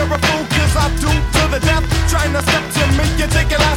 you're a fool, cause I do to the death. Trying to step to me, you take it out